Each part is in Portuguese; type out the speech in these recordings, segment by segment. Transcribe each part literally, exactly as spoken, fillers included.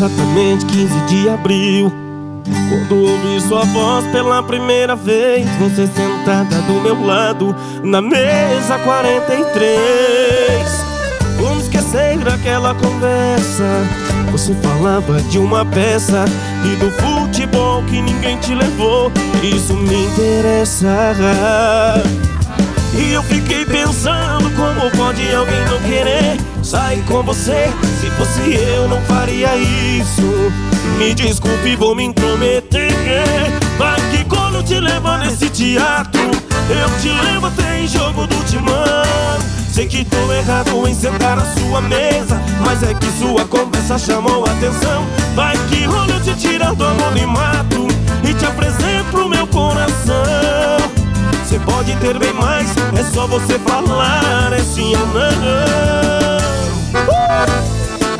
Exatamente quinze de abril, quando ouvi sua voz pela primeira vez, você sentada do meu lado na mesa quarenta e três. Como esquecer aquela conversa? Você falava de uma peça e do futebol que ninguém te levou. Isso me interessa. E eu fiquei pensando, como pode alguém não querer sair com você? Se fosse eu não faria isso. Me desculpe, vou me intrometer. Vai que quando eu te levo nesse teatro, eu te levo até em jogo do timão. Sei que tô errado em sentar na sua mesa, mas é que sua conversa chamou a atenção. Vai que rola eu te tiro do anonimato e te apresento pro meu coração. Você pode ter bem mais, é só você falar, é sim ou não. uh!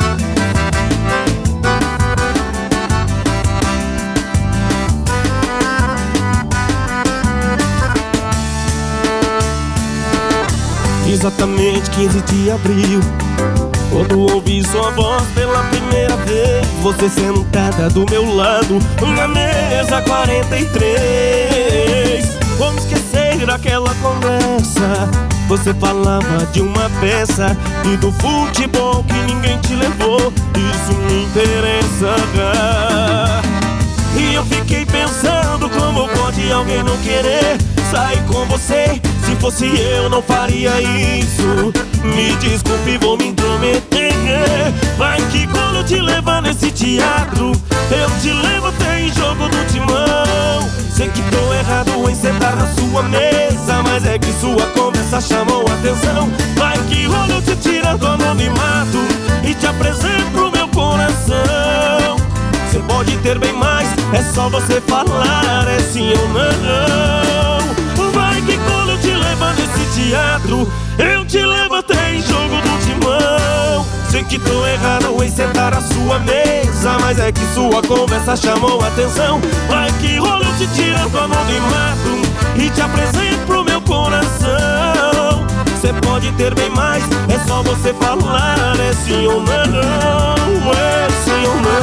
Exatamente quinze de abril, quando ouvi sua voz pela primeira vez, você sentada do meu lado na mesa quarenta e três. Como esquecer aquela conversa? Você falava de uma peça e do futebol que ninguém te levou. Isso me interessa. E eu fiquei pensando, como pode alguém não querer sair com você? Se fosse eu não faria isso. Me desculpe, vou me intrometer. Vai que quando eu te levar nesse teatro, eu te levo até em jogo do timão. Sei que tô errado em sentar na sua mesa, mas é que sua conversa chamou a atenção. Vai que rola eu te tiro do anonimato e te apresento pro meu coração. Você pode ter bem mais, é só você falar, é sim ou não. Vai que quando eu te levo nesse teatro, eu te levo até em jogo do timão. Sei que tô errado em sentar na sua mesa, mas é que sua conversa chamou a atenção. Vai que rola eu te tiro do anonimato e te apresento pro meu coração. Você pode ter bem mais, é só você falar, é sim ou não, é sim ou não.